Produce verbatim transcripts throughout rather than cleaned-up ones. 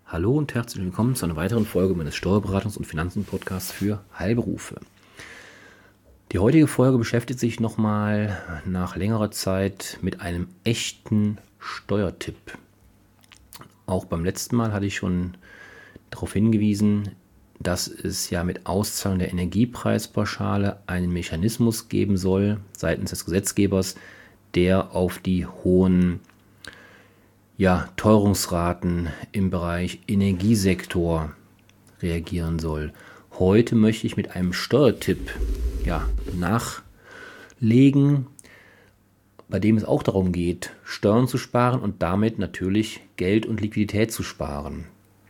Hallo und herzlich willkommen zu einer weiteren Folge meines Steuerberatungs- und Finanzen-Podcasts für Heilberufe. Die heutige Folge beschäftigt sich nochmal nach längerer Zeit mit einem echten Steuertipp. Auch beim letzten Mal hatte ich schon darauf hingewiesen, dass es ja mit Auszahlung der Energiepreispauschale einen Mechanismus geben soll seitens des Gesetzgebers, der auf die hohen ja, Teuerungsraten im Bereich Energiesektor reagieren soll. Heute möchte ich mit einem Steuertipp ja, nachlegen, bei dem es auch darum geht, Steuern zu sparen und damit natürlich Geld und Liquidität zu sparen.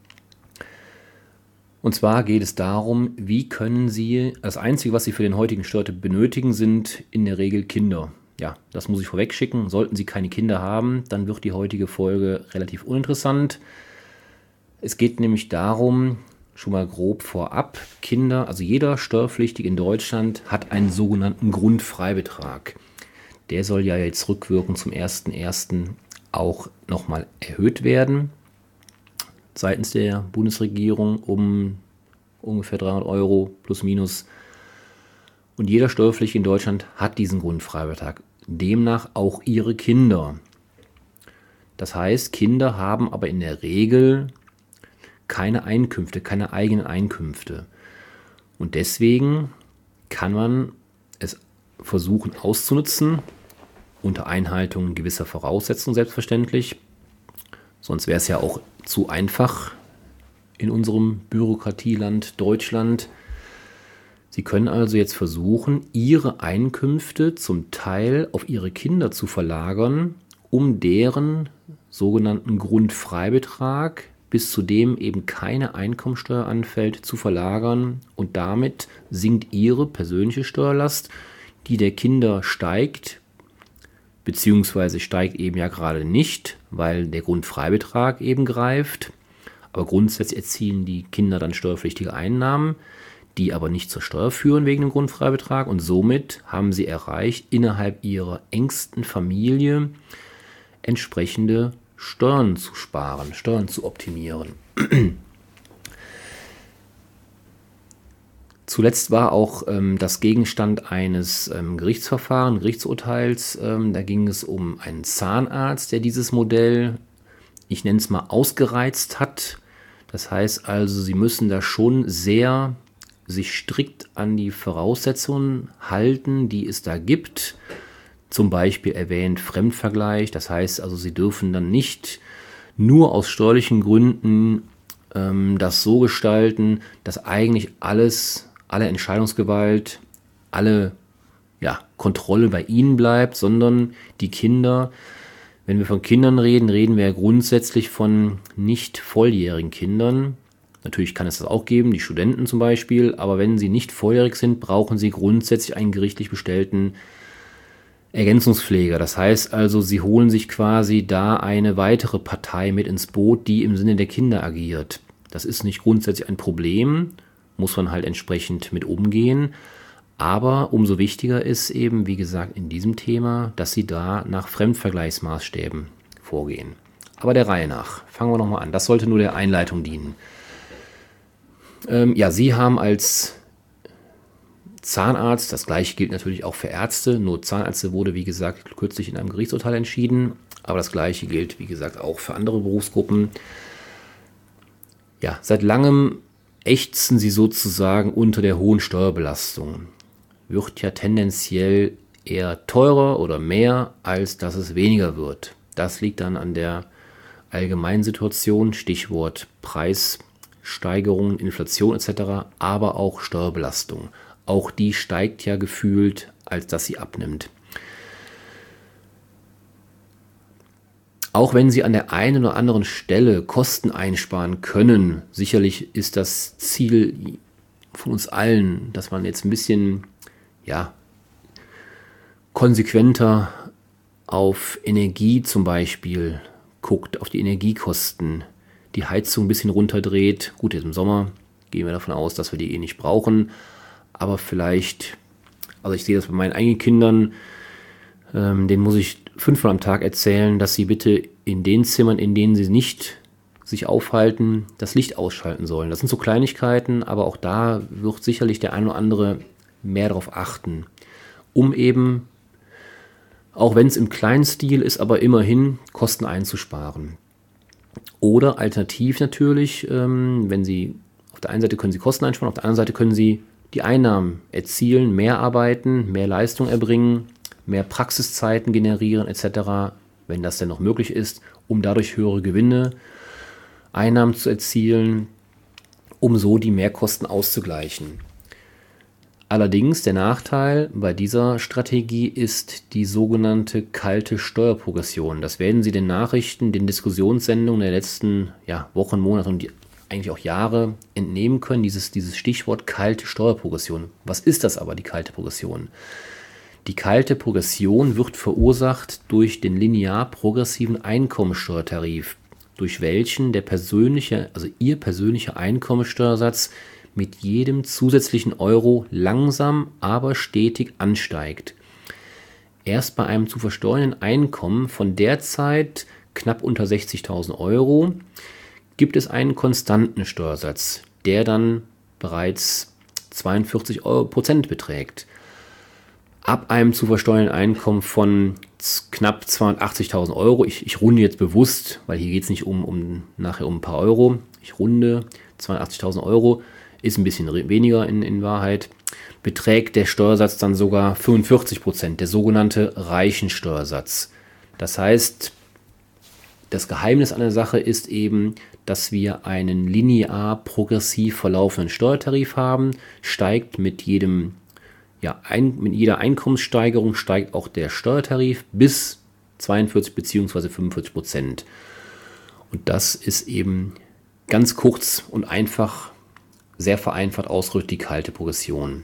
Und zwar geht es darum, wie können Sie, das Einzige, was Sie für den heutigen Steuertipp benötigen, sind in der Regel Kinder. Ja, das muss ich vorweg schicken. Sollten Sie keine Kinder haben, dann wird die heutige Folge relativ uninteressant. Es geht nämlich darum, schon mal grob vorab, Kinder, also jeder Steuerpflichtige in Deutschland hat einen sogenannten Grundfreibetrag. Der soll ja jetzt rückwirkend zum ersten ersten auch nochmal erhöht werden, seitens der Bundesregierung um ungefähr dreihundert Euro plus minus. Und jeder Steuerpflichtige in Deutschland hat diesen Grundfreibetrag. Demnach auch ihre Kinder. Das heißt, Kinder haben aber in der Regel keine Einkünfte, keine eigenen Einkünfte. Und deswegen kann man es versuchen auszunutzen, unter Einhaltung gewisser Voraussetzungen selbstverständlich. Sonst wäre es ja auch zu einfach in unserem Bürokratieland Deutschland. Sie können also jetzt versuchen, Ihre Einkünfte zum Teil auf Ihre Kinder zu verlagern, um deren sogenannten Grundfreibetrag, bis zu dem eben keine Einkommensteuer anfällt, zu verlagern. Und damit sinkt Ihre persönliche Steuerlast, die der Kinder steigt, beziehungsweise steigt eben ja gerade nicht, weil der Grundfreibetrag eben greift. Aber grundsätzlich erzielen die Kinder dann steuerpflichtige Einnahmen, die aber nicht zur Steuer führen wegen dem Grundfreibetrag. Und somit haben sie erreicht, innerhalb ihrer engsten Familie entsprechende Steuern zu sparen, Steuern zu optimieren. Zuletzt war auch ähm, das Gegenstand eines ähm, Gerichtsverfahrens, Gerichtsurteils. Ähm, da ging es um einen Zahnarzt, der dieses Modell, ich nenne es mal, ausgereizt hat. Das heißt also, Sie müssen da schon sehr sich strikt an die Voraussetzungen halten, die es da gibt. Zum Beispiel erwähnt Fremdvergleich. Das heißt also, Sie dürfen dann nicht nur aus steuerlichen Gründen ähm, das so gestalten, dass eigentlich alles, alle Entscheidungsgewalt, alle ja, Kontrolle bei Ihnen bleibt, sondern die Kinder, wenn wir von Kindern reden, reden wir ja grundsätzlich von nicht volljährigen Kindern. Natürlich kann es das auch geben, die Studenten zum Beispiel, aber wenn sie nicht volljährig sind, brauchen sie grundsätzlich einen gerichtlich bestellten Ergänzungspfleger. Das heißt also, sie holen sich quasi da eine weitere Partei mit ins Boot, die im Sinne der Kinder agiert. Das ist nicht grundsätzlich ein Problem, muss man halt entsprechend mit umgehen. Aber umso wichtiger ist eben, wie gesagt, in diesem Thema, dass sie da nach Fremdvergleichsmaßstäben vorgehen. Aber der Reihe nach. Fangen wir nochmal an. Das sollte nur der Einleitung dienen. Ähm, ja, Sie haben als Zahnarzt, das gleiche gilt natürlich auch für Ärzte, nur Zahnärzte wurde, wie gesagt, kürzlich in einem Gerichtsurteil entschieden, aber das gleiche gilt, wie gesagt, auch für andere Berufsgruppen. Ja, seit langem ächzen Sie sozusagen unter der hohen Steuerbelastung. Wird ja tendenziell eher teurer oder mehr, als dass es weniger wird. Das liegt dann an der allgemeinen Situation, Stichwort Preissteigerungen, Inflation et cetera, aber auch Steuerbelastung. Auch die steigt ja gefühlt, als dass sie abnimmt. Auch wenn Sie an der einen oder anderen Stelle Kosten einsparen können, sicherlich ist das Ziel von uns allen, dass man jetzt ein bisschen ja, konsequenter auf Energie zum Beispiel guckt, auf die Energiekosten, die Heizung ein bisschen runterdreht. Gut, jetzt im Sommer gehen wir davon aus, dass wir die eh nicht brauchen, aber vielleicht, also ich sehe das bei meinen eigenen Kindern, ähm, denen muss ich fünfmal am Tag erzählen, dass sie bitte in den Zimmern, in denen sie nicht sich aufhalten, das Licht ausschalten sollen. Das sind so Kleinigkeiten, aber auch da wird sicherlich der ein oder andere mehr darauf achten, um eben, auch wenn es im kleinen Stil ist, aber immerhin Kosten einzusparen. Oder alternativ natürlich, ähm, wenn Sie, auf der einen Seite können Sie Kosten einsparen, auf der anderen Seite können Sie die Einnahmen erzielen, mehr arbeiten, mehr Leistung erbringen, mehr Praxiszeiten generieren et cetera, wenn das denn noch möglich ist, um dadurch höhere Gewinne, Einnahmen zu erzielen, um so die Mehrkosten auszugleichen. Allerdings der Nachteil bei dieser Strategie ist die sogenannte kalte Steuerprogression. Das werden Sie den Nachrichten, den Diskussionssendungen der letzten ja, Wochen, Monate und die, eigentlich auch Jahre entnehmen können, dieses, dieses Stichwort kalte Steuerprogression. Was ist das aber, die kalte Progression? Die kalte Progression wird verursacht durch den linear progressiven Einkommensteuertarif, durch welchen der persönliche, also Ihr persönlicher Einkommensteuersatz mit jedem zusätzlichen Euro langsam, aber stetig ansteigt. Erst bei einem zu versteuernden Einkommen von derzeit knapp unter sechzigtausend Euro gibt es einen konstanten Steuersatz, der dann bereits zweiundvierzig Prozent beträgt. Ab einem zu versteuernden Einkommen von knapp zweihundertachtzigtausend Euro, ich, ich runde jetzt bewusst, weil hier geht es nicht um, um nachher um ein paar Euro, ich runde zweihundertachtzigtausend Euro, ist ein bisschen weniger in, in Wahrheit, beträgt der Steuersatz dann sogar fünfundvierzig Prozent, der sogenannte Reichensteuersatz. Das heißt, das Geheimnis an der Sache ist eben, dass wir einen linear progressiv verlaufenden Steuertarif haben, steigt mit jedem, ja, ein, mit jeder Einkommenssteigerung steigt auch der Steuertarif bis zweiundvierzig bzw. fünfundvierzig Prozent. Und das ist eben ganz kurz und einfach, sehr vereinfacht ausgedrückt, die kalte Progression.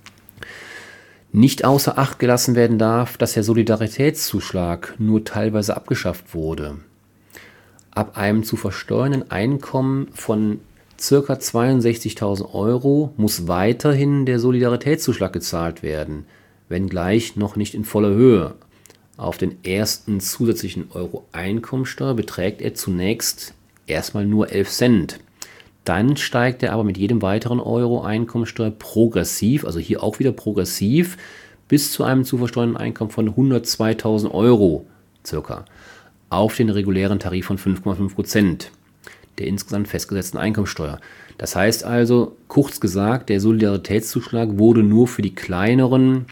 Nicht außer Acht gelassen werden darf, dass der Solidaritätszuschlag nur teilweise abgeschafft wurde. Ab einem zu versteuernden Einkommen von ca. zweiundsechzigtausend Euro muss weiterhin der Solidaritätszuschlag gezahlt werden, wenngleich noch nicht in voller Höhe. Auf den ersten zusätzlichen Euro Einkommensteuer beträgt er zunächst erstmal nur elf Cent. Dann steigt er aber mit jedem weiteren Euro Einkommensteuer progressiv, also hier auch wieder progressiv, bis zu einem zu versteuernden Einkommen von hundertzweitausend Euro circa auf den regulären Tarif von fünf Komma fünf Prozent der insgesamt festgesetzten Einkommensteuer. Das heißt also, kurz gesagt, der Solidaritätszuschlag wurde nur für die kleineren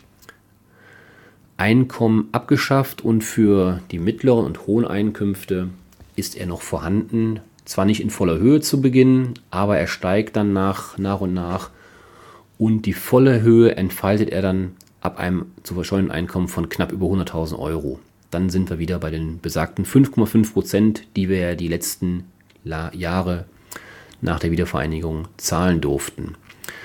Einkommen abgeschafft und für die mittleren und hohen Einkünfte ist er noch vorhanden. Zwar nicht in voller Höhe zu Beginn, aber er steigt dann nach, nach und nach und die volle Höhe entfaltet er dann ab einem zu versteuernden Einkommen von knapp über hunderttausend Euro. Dann sind wir wieder bei den besagten fünf Komma fünf Prozent, die wir ja die letzten La- Jahre nach der Wiedervereinigung zahlen durften.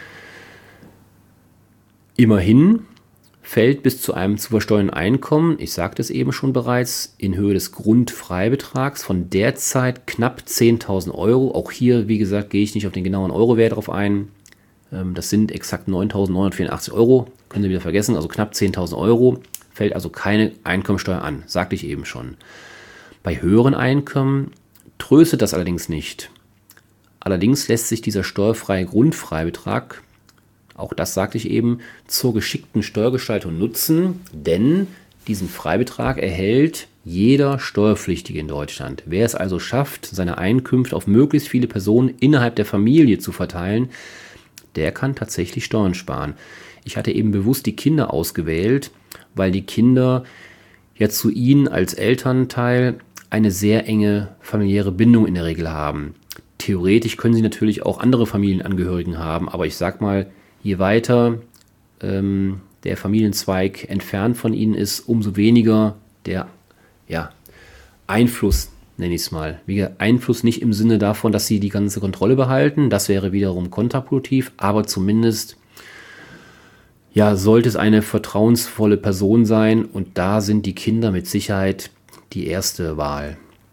Immerhin fällt bis zu einem zu versteuernden Einkommen, ich sagte es eben schon bereits, in Höhe des Grundfreibetrags von derzeit knapp zehntausend Euro. Auch hier, wie gesagt, gehe ich nicht auf den genauen Eurowert drauf ein. Das sind exakt neuntausendneunhundertvierundachtzig Euro. Können Sie wieder vergessen, also knapp zehntausend Euro. Fällt also keine Einkommensteuer an, sagte ich eben schon. Bei höheren Einkommen tröstet das allerdings nicht. Allerdings lässt sich dieser steuerfreie Grundfreibetrag, auch das sagte ich eben, zur geschickten Steuergestaltung nutzen, denn diesen Freibetrag erhält jeder Steuerpflichtige in Deutschland. Wer es also schafft, seine Einkünfte auf möglichst viele Personen innerhalb der Familie zu verteilen, der kann tatsächlich Steuern sparen. Ich hatte eben bewusst die Kinder ausgewählt, weil die Kinder ja zu ihnen als Elternteil eine sehr enge familiäre Bindung in der Regel haben. Theoretisch können sie natürlich auch andere Familienangehörigen haben, aber ich sag mal, je weiter ähm, der Familienzweig entfernt von ihnen ist, umso weniger der ja, Einfluss, nenne ich es mal. Wie gesagt, Einfluss nicht im Sinne davon, dass sie die ganze Kontrolle behalten, das wäre wiederum kontraproduktiv, aber zumindest ja, sollte es eine vertrauensvolle Person sein und da sind die Kinder mit Sicherheit die erste Wahl.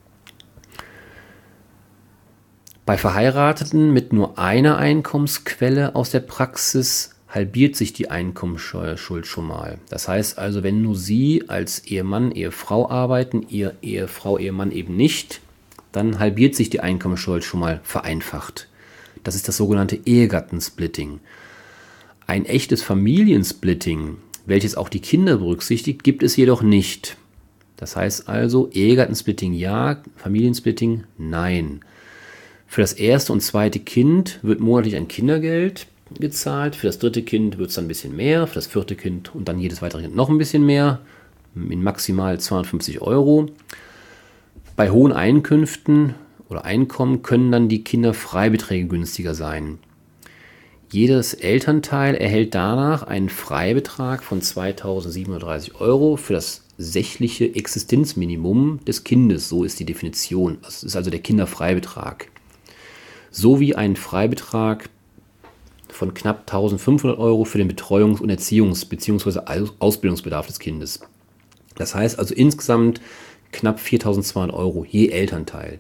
Bei Verheirateten mit nur einer Einkommensquelle aus der Praxis halbiert sich die Einkommensteuerschuld schon mal. Das heißt also, wenn nur Sie als Ehemann, Ehefrau arbeiten, Ihr Ehefrau, Ehemann eben nicht, dann halbiert sich die Einkommensteuer schon mal vereinfacht. Das ist das sogenannte Ehegattensplitting. Ein echtes Familiensplitting, welches auch die Kinder berücksichtigt, gibt es jedoch nicht. Das heißt also, Ehegattensplitting ja, Familiensplitting nein. Für das erste und zweite Kind wird monatlich ein Kindergeld gezahlt, für das dritte Kind wird es dann ein bisschen mehr, für das vierte Kind und dann jedes weitere Kind noch ein bisschen mehr, in maximal zweihundertfünfzig Euro. Bei hohen Einkünften oder Einkommen können dann die Kinderfreibeträge günstiger sein. Jedes Elternteil erhält danach einen Freibetrag von zweitausendsiebenhundertdreißig Euro für das sächliche Existenzminimum des Kindes. So ist die Definition. Das ist also der Kinderfreibetrag. Sowie ein Freibetrag von knapp eintausendfünfhundert Euro für den Betreuungs- und Erziehungs- bzw. Ausbildungsbedarf des Kindes. Das heißt also insgesamt knapp viertausendzweihundert Euro je Elternteil.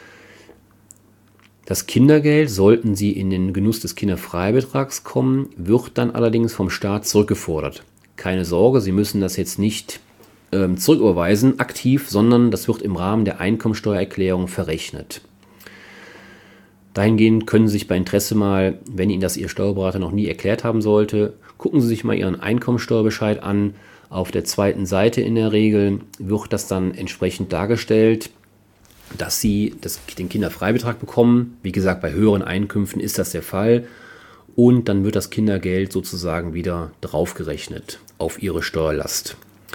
Das Kindergeld, sollten Sie in den Genuss des Kinderfreibetrags kommen, wird dann allerdings vom Staat zurückgefordert. Keine Sorge, Sie müssen das jetzt nicht ähm, zurücküberweisen, aktiv, sondern das wird im Rahmen der Einkommensteuererklärung verrechnet. Dahingehend können Sie sich bei Interesse mal, wenn Ihnen das Ihr Steuerberater noch nie erklärt haben sollte, gucken Sie sich mal Ihren Einkommensteuerbescheid an. Auf der zweiten Seite in der Regel wird das dann entsprechend dargestellt, dass Sie das, den Kinderfreibetrag bekommen. Wie gesagt, bei höheren Einkünften ist das der Fall. Und dann wird das Kindergeld sozusagen wieder draufgerechnet auf Ihre Steuerlast.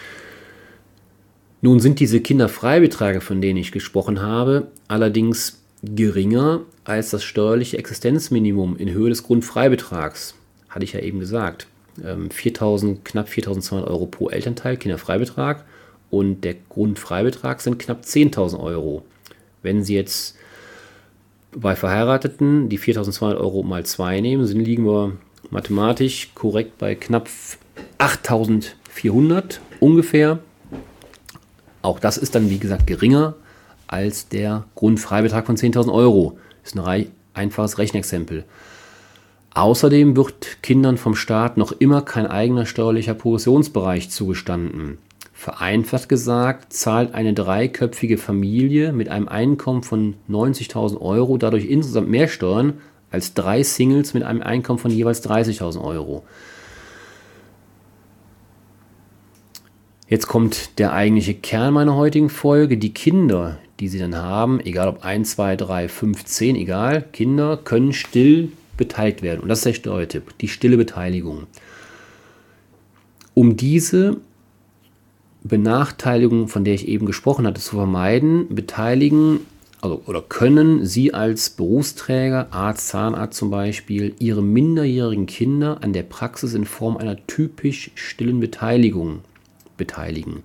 Nun sind diese Kinderfreibeträge, von denen ich gesprochen habe, allerdings geringer als das steuerliche Existenzminimum in Höhe des Grundfreibetrags. Hatte ich ja eben gesagt. viertausend, knapp viertausendzweihundert Euro pro Elternteil Kinderfreibetrag und der Grundfreibetrag sind knapp zehntausend Euro. Wenn Sie jetzt bei Verheirateten die viertausendzweihundert Euro mal zwei nehmen, sind, liegen wir mathematisch korrekt bei knapp achttausendvierhundert ungefähr. Auch das ist dann, wie gesagt, geringer als der Grundfreibetrag von zehntausend Euro. Das ist ein einfaches Rechenexempel. Außerdem wird Kindern vom Staat noch immer kein eigener steuerlicher Progressionsbereich zugestanden. Vereinfacht gesagt, zahlt eine dreiköpfige Familie mit einem Einkommen von neunzigtausend Euro dadurch insgesamt mehr Steuern als drei Singles mit einem Einkommen von jeweils dreißigtausend Euro. Jetzt kommt der eigentliche Kern meiner heutigen Folge. Die Kinder, die Sie dann haben, egal ob eins, zwei, drei, fünf, zehn, egal, Kinder können still beteiligt werden. Und das ist der Steuertipp, die stille Beteiligung. Um diese Benachteiligung, von der ich eben gesprochen hatte, zu vermeiden, beteiligen also, oder können Sie als Berufsträger, Arzt, Zahnarzt zum Beispiel, Ihre minderjährigen Kinder an der Praxis in Form einer typisch stillen Beteiligung beteiligen.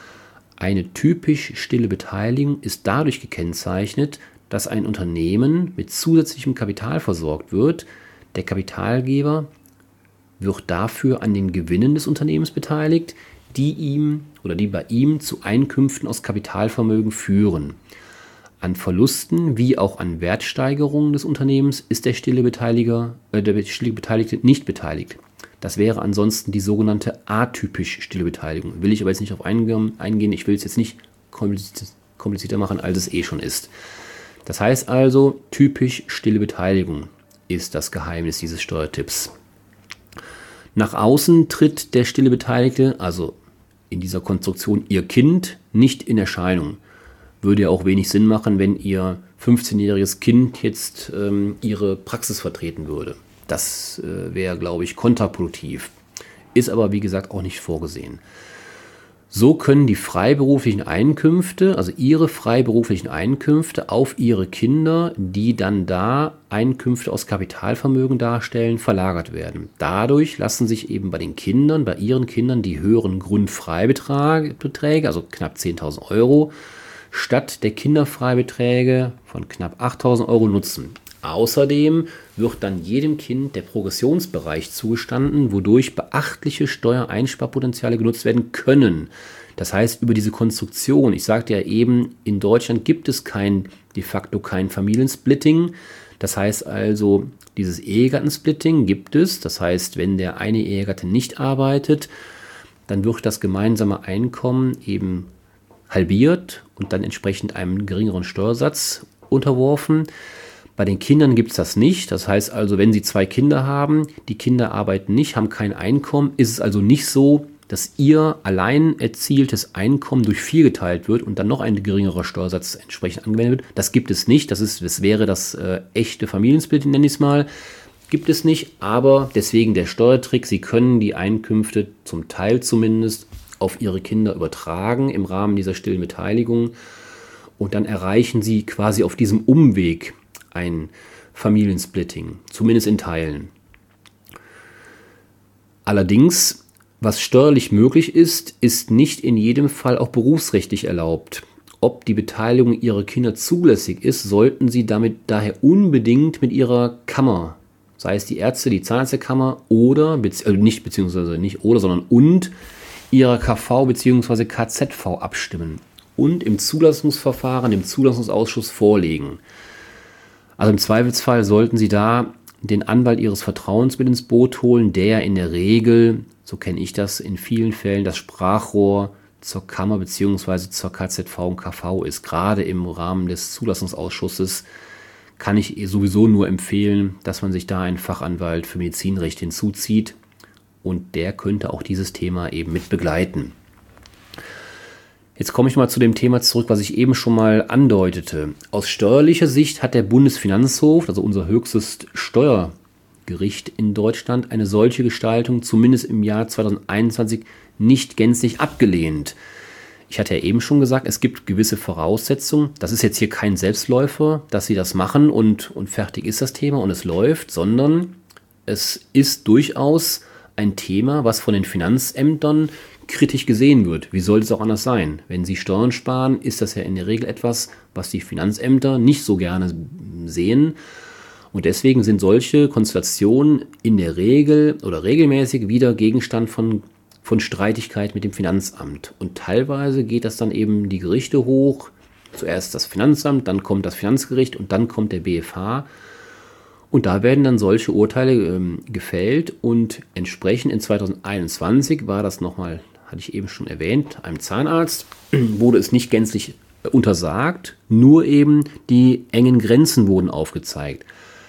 Eine typisch stille Beteiligung ist dadurch gekennzeichnet, dass ein Unternehmen mit zusätzlichem Kapital versorgt wird. Der Kapitalgeber wird dafür an den Gewinnen des Unternehmens beteiligt, die ihm oder die bei ihm zu Einkünften aus Kapitalvermögen führen. An Verlusten wie auch an Wertsteigerungen des Unternehmens ist der stille Beteiliger, äh, der stille Beteiligte nicht beteiligt. Das wäre ansonsten die sogenannte atypisch stille Beteiligung. Will ich aber jetzt nicht auf eingehen, ich will es jetzt nicht komplizierter machen, als es eh schon ist. Das heißt also, typisch stille Beteiligung ist das Geheimnis dieses Steuertipps. Nach außen tritt der stille Beteiligte, also in dieser Konstruktion Ihr Kind, nicht in Erscheinung. Würde ja auch wenig Sinn machen, wenn Ihr fünfzehnjähriges Kind jetzt ähm, Ihre Praxis vertreten würde. Das äh, wäre, glaube ich, kontraproduktiv. Ist aber, wie gesagt, auch nicht vorgesehen. So können die freiberuflichen Einkünfte, also Ihre freiberuflichen Einkünfte auf Ihre Kinder, die dann da Einkünfte aus Kapitalvermögen darstellen, verlagert werden. Dadurch lassen sich eben bei den Kindern, bei Ihren Kindern die höheren Grundfreibeträge, also knapp zehntausend Euro, statt der Kinderfreibeträge von knapp achttausend Euro nutzen. Außerdem wird dann jedem Kind der Progressionsbereich zugestanden, wodurch beachtliche Steuereinsparpotenziale genutzt werden können. Das heißt, über diese Konstruktion, ich sagte ja eben, in Deutschland gibt es kein, de facto kein Familiensplitting. Das heißt also, dieses Ehegattensplitting gibt es. Das heißt, wenn der eine Ehegatte nicht arbeitet, dann wird das gemeinsame Einkommen eben halbiert und dann entsprechend einem geringeren Steuersatz unterworfen. Bei den Kindern gibt es das nicht. Das heißt also, wenn Sie zwei Kinder haben, die Kinder arbeiten nicht, haben kein Einkommen, ist es also nicht so, dass Ihr allein erzieltes Einkommen durch vier geteilt wird und dann noch ein geringerer Steuersatz entsprechend angewendet wird. Das gibt es nicht. Das, ist, das wäre das äh, echte Familiensplit, nenne ich es mal. Gibt es nicht, aber deswegen der Steuertrick. Sie können die Einkünfte zum Teil zumindest auf Ihre Kinder übertragen im Rahmen dieser stillen Beteiligung. Und dann erreichen Sie quasi auf diesem Umweg ein Familiensplitting, zumindest in Teilen. Allerdings, was steuerlich möglich ist, ist nicht in jedem Fall auch berufsrechtlich erlaubt. Ob die Beteiligung Ihrer Kinder zulässig ist, sollten Sie damit daher unbedingt mit Ihrer Kammer, sei es die Ärzte, die Zahnärztekammer oder, also nicht beziehungsweise nicht oder, sondern und Ihrer K V bzw. K Z V abstimmen und im Zulassungsverfahren, dem Zulassungsausschuss vorlegen. Also im Zweifelsfall sollten Sie da den Anwalt Ihres Vertrauens mit ins Boot holen, der in der Regel, so kenne ich das in vielen Fällen, das Sprachrohr zur Kammer bzw. zur K Z V und K V ist. Gerade im Rahmen des Zulassungsausschusses kann ich sowieso nur empfehlen, dass man sich da einen Fachanwalt für Medizinrecht hinzuzieht und der könnte auch dieses Thema eben mit begleiten. Jetzt komme ich mal zu dem Thema zurück, was ich eben schon mal andeutete. Aus steuerlicher Sicht hat der Bundesfinanzhof, also unser höchstes Steuergericht in Deutschland, eine solche Gestaltung zumindest im Jahr zweitausendeinundzwanzig nicht gänzlich abgelehnt. Ich hatte ja eben schon gesagt, es gibt gewisse Voraussetzungen. Das ist jetzt hier kein Selbstläufer, dass Sie das machen und, und fertig ist das Thema und es läuft, sondern es ist durchaus ein Thema, was von den Finanzämtern kritisch gesehen wird. Wie sollte es auch anders sein? Wenn Sie Steuern sparen, ist das ja in der Regel etwas, was die Finanzämter nicht so gerne sehen. Und deswegen sind solche Konstellationen in der Regel oder regelmäßig wieder Gegenstand von, von Streitigkeit mit dem Finanzamt. Und teilweise geht das dann eben die Gerichte hoch. Zuerst das Finanzamt, dann kommt das Finanzgericht und dann kommt der B F H. Und da werden dann solche Urteile ähm, gefällt und entsprechend in zweitausendeinundzwanzig war das nochmal, hatte ich eben schon erwähnt, einem Zahnarzt, wurde es nicht gänzlich untersagt, nur eben die engen Grenzen wurden aufgezeigt.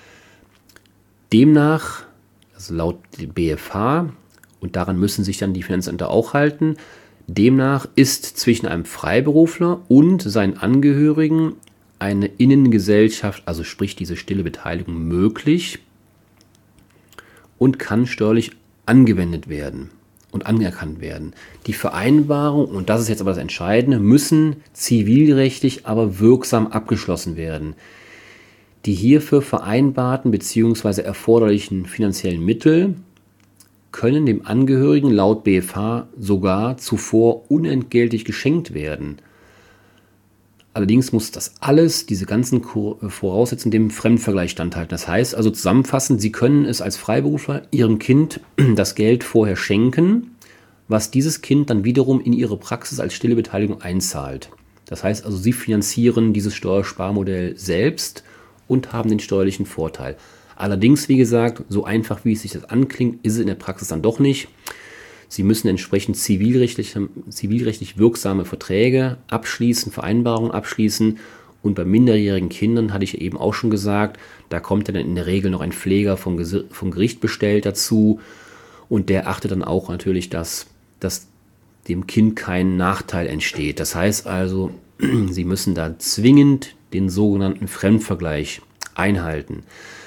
Demnach, also laut dem B F H, und daran müssen sich dann die Finanzämter auch halten, demnach ist zwischen einem Freiberufler und seinen Angehörigen eine Innengesellschaft, also sprich diese stille Beteiligung, möglich und kann steuerlich angewendet werden und anerkannt werden. Die Vereinbarung, und das ist jetzt aber das Entscheidende, müssen zivilrechtlich aber wirksam abgeschlossen werden. Die hierfür vereinbarten bzw. erforderlichen finanziellen Mittel können dem Angehörigen laut B F H sogar zuvor unentgeltlich geschenkt werden. Allerdings muss das alles, diese ganzen Voraussetzungen, dem Fremdvergleich standhalten. Das heißt also zusammenfassend, Sie können es als Freiberufler Ihrem Kind das Geld vorher schenken, was dieses Kind dann wiederum in Ihre Praxis als stille Beteiligung einzahlt. Das heißt also, Sie finanzieren dieses Steuersparmodell selbst und haben den steuerlichen Vorteil. Allerdings, wie gesagt, so einfach wie es sich das anklingt, ist es in der Praxis dann doch nicht. Sie müssen entsprechend zivilrechtlich, zivilrechtlich wirksame Verträge abschließen, Vereinbarungen abschließen. Und bei minderjährigen Kindern, hatte ich eben auch schon gesagt, da kommt dann in der Regel noch ein Pfleger vom, vom Gericht bestellt dazu. Und der achtet dann auch natürlich, dass, dass dem Kind kein Nachteil entsteht. Das heißt also, Sie müssen da zwingend den sogenannten Fremdvergleich einhalten.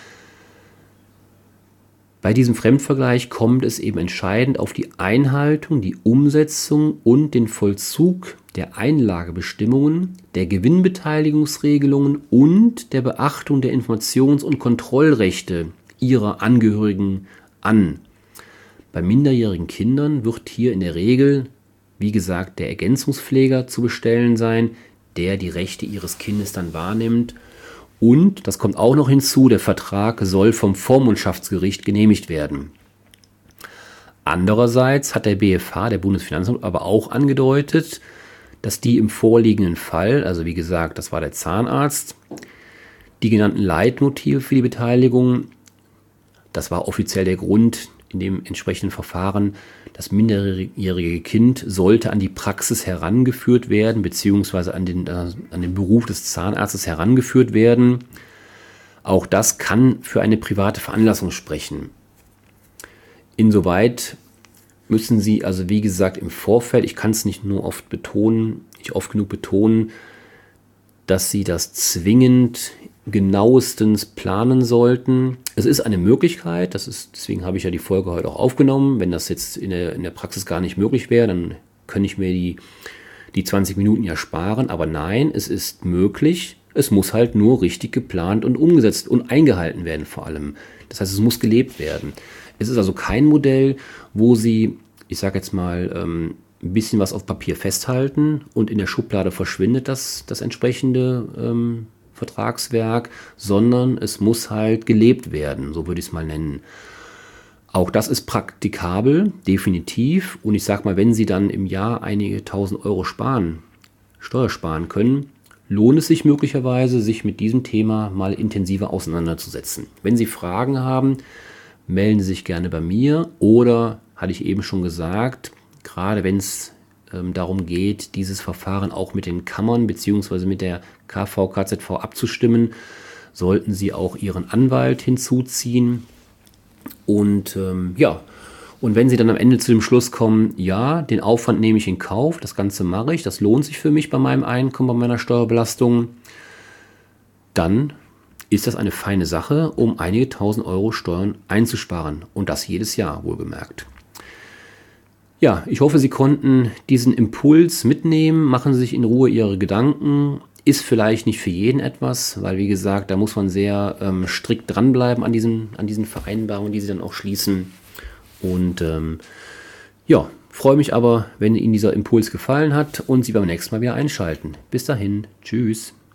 Bei diesem Fremdvergleich kommt es eben entscheidend auf die Einhaltung, die Umsetzung und den Vollzug der Einlagebestimmungen, der Gewinnbeteiligungsregelungen und der Beachtung der Informations- und Kontrollrechte Ihrer Angehörigen an. Bei minderjährigen Kindern wird hier in der Regel, wie gesagt, der Ergänzungspfleger zu bestellen sein, der die Rechte Ihres Kindes dann wahrnimmt. Und, das kommt auch noch hinzu, der Vertrag soll vom Vormundschaftsgericht genehmigt werden. Andererseits hat der B F H, der Bundesfinanzamt, aber auch angedeutet, dass die im vorliegenden Fall, also wie gesagt, das war der Zahnarzt, die genannten Leitmotive für die Beteiligung, das war offiziell der Grund, in dem entsprechenden Verfahren, das minderjährige Kind sollte an die Praxis herangeführt werden, beziehungsweise an den, äh, an den Beruf des Zahnarztes herangeführt werden. Auch das kann für eine private Veranlassung sprechen. Insoweit müssen Sie also, wie gesagt, im Vorfeld, ich kann es nicht nur oft betonen, nicht oft genug betonen, dass Sie das zwingend genauestens planen sollten. Es ist eine Möglichkeit, das ist, deswegen habe ich ja die Folge heute auch aufgenommen. Wenn das jetzt in der, in der Praxis gar nicht möglich wäre, dann könnte ich mir die, die zwanzig Minuten ja sparen. Aber nein, es ist möglich. Es muss halt nur richtig geplant und umgesetzt und eingehalten werden vor allem. Das heißt, es muss gelebt werden. Es ist also kein Modell, wo Sie, ich sage jetzt mal, ähm, ein bisschen was auf Papier festhalten und in der Schublade verschwindet das, das entsprechende ähm, Vertragswerk, sondern es muss halt gelebt werden, so würde ich es mal nennen. Auch das ist praktikabel, definitiv. Und ich sage mal, wenn Sie dann im Jahr einige tausend Euro sparen, Steuer sparen können, lohnt es sich möglicherweise, sich mit diesem Thema mal intensiver auseinanderzusetzen. Wenn Sie Fragen haben, melden Sie sich gerne bei mir oder, hatte ich eben schon gesagt, gerade wenn es ähm, darum geht, dieses Verfahren auch mit den Kammern bzw. mit der K V K Z V abzustimmen, sollten Sie auch Ihren Anwalt hinzuziehen. Und ähm, ja, und wenn Sie dann am Ende zu dem Schluss kommen, ja, den Aufwand nehme ich in Kauf, das Ganze mache ich, das lohnt sich für mich bei meinem Einkommen, bei meiner Steuerbelastung, dann ist das eine feine Sache, um einige tausend Euro Steuern einzusparen. Und das jedes Jahr, wohlgemerkt. Ja, ich hoffe, Sie konnten diesen Impuls mitnehmen. Machen Sie sich in Ruhe Ihre Gedanken. Ist vielleicht nicht für jeden etwas, weil, wie gesagt, da muss man sehr ähm, strikt dranbleiben an diesen, an diesen Vereinbarungen, die Sie dann auch schließen. Und ähm, ja, freue mich aber, wenn Ihnen dieser Impuls gefallen hat und Sie beim nächsten Mal wieder einschalten. Bis dahin, tschüss.